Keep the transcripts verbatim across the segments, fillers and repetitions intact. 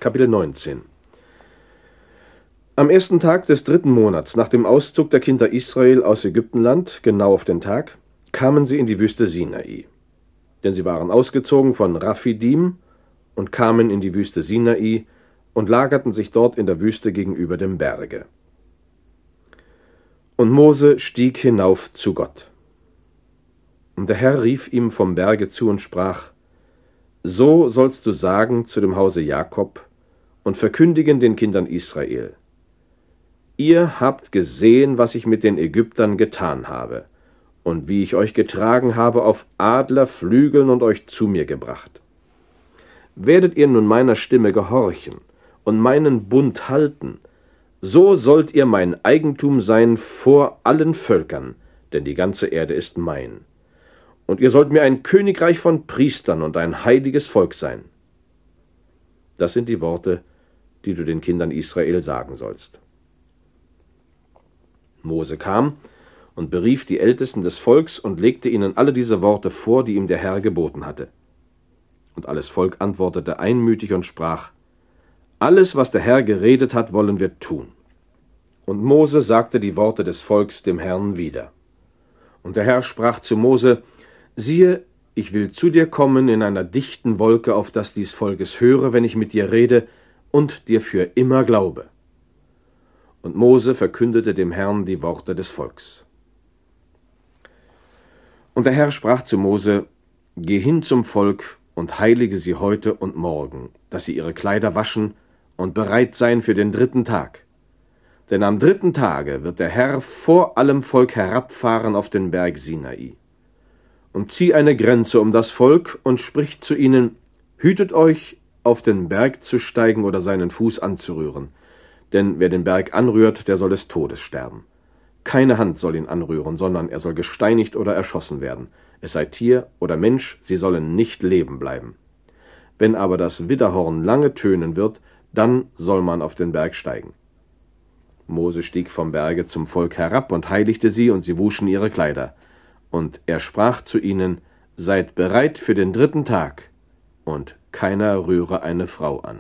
Kapitel neunzehn. Am ersten Tag des dritten Monats nach dem Auszug der Kinder Israel aus Ägyptenland, genau auf den Tag, kamen sie in die Wüste Sinai. Denn sie waren ausgezogen von Raphidim und kamen in die Wüste Sinai und lagerten sich dort in der Wüste gegenüber dem Berge. Und Mose stieg hinauf zu Gott. Und der Herr rief ihm vom Berge zu und sprach: So sollst du sagen zu dem Hause Jakob und verkündigen den Kindern Israel: Ihr habt gesehen, was ich mit den Ägyptern getan habe und wie ich euch getragen habe auf Adlerflügeln und euch zu mir gebracht. Werdet ihr nun meiner Stimme gehorchen und meinen Bund halten, so sollt ihr mein Eigentum sein vor allen Völkern, denn die ganze Erde ist mein. Und ihr sollt mir ein Königreich von Priestern und ein heiliges Volk sein. Das sind die Worte, die du den Kindern Israel sagen sollst. Mose kam und berief die Ältesten des Volks und legte ihnen alle diese Worte vor, die ihm der Herr geboten hatte. Und alles Volk antwortete einmütig und sprach: Alles, was der Herr geredet hat, wollen wir tun. Und Mose sagte die Worte des Volks dem Herrn wieder. Und der Herr sprach zu Mose: Siehe, ich will zu dir kommen in einer dichten Wolke, auf dass dies Volk es höre, wenn ich mit dir rede, und dir für immer glaube. Und Mose verkündete dem Herrn die Worte des Volks. Und der Herr sprach zu Mose: Geh hin zum Volk und heilige sie heute und morgen, dass sie ihre Kleider waschen und bereit seien für den dritten Tag. Denn am dritten Tage wird der Herr vor allem Volk herabfahren auf den Berg Sinai. Und zieh eine Grenze um das Volk und sprich zu ihnen: Hütet euch, auf den Berg zu steigen oder seinen Fuß anzurühren. Denn wer den Berg anrührt, der soll des Todes sterben. Keine Hand soll ihn anrühren, sondern er soll gesteinigt oder erschossen werden. Es sei Tier oder Mensch, sie sollen nicht leben bleiben. Wenn aber das Widderhorn lange tönen wird, dann soll man auf den Berg steigen. Mose stieg vom Berge zum Volk herab und heiligte sie, und sie wuschen ihre Kleider. Und er sprach zu ihnen: Seid bereit für den dritten Tag, und keiner rühre eine Frau an.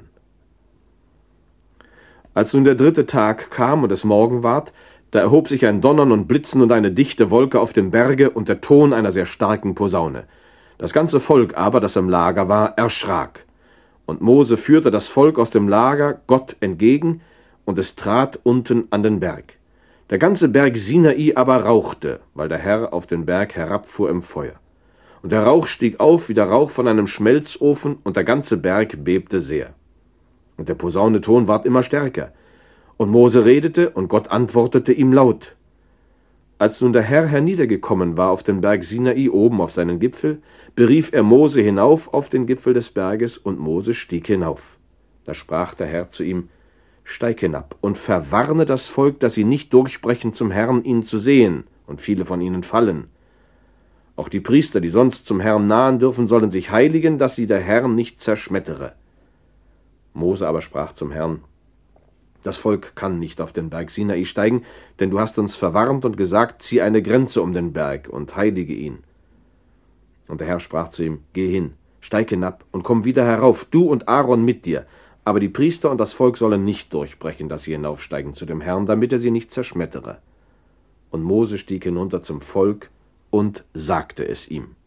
Als nun der dritte Tag kam und es Morgen ward, da erhob sich ein Donnern und Blitzen und eine dichte Wolke auf dem Berge und der Ton einer sehr starken Posaune. Das ganze Volk aber, das im Lager war, erschrak. Und Mose führte das Volk aus dem Lager Gott entgegen, und es trat unten an den Berg. Der ganze Berg Sinai aber rauchte, weil der Herr auf den Berg herabfuhr im Feuer. Und der Rauch stieg auf wie der Rauch von einem Schmelzofen, und der ganze Berg bebte sehr. Und der Posauneton ward immer stärker. Und Mose redete, und Gott antwortete ihm laut. Als nun der Herr herniedergekommen war auf den Berg Sinai oben auf seinen Gipfel, berief er Mose hinauf auf den Gipfel des Berges, und Mose stieg hinauf. Da sprach der Herr zu ihm: Steig hinab und verwarne das Volk, dass sie nicht durchbrechen zum Herrn, ihn zu sehen, und viele von ihnen fallen. Auch die Priester, die sonst zum Herrn nahen dürfen, sollen sich heiligen, dass sie der Herr nicht zerschmettere. Mose aber sprach zum Herrn: Das Volk kann nicht auf den Berg Sinai steigen, denn du hast uns verwarnt und gesagt: Zieh eine Grenze um den Berg und heilige ihn. Und der Herr sprach zu ihm: Geh hin, steig hinab und komm wieder herauf, du und Aaron mit dir. Aber die Priester und das Volk sollen nicht durchbrechen, dass sie hinaufsteigen zu dem Herrn, damit er sie nicht zerschmettere. Und Mose stieg hinunter zum Volk und sagte es ihm.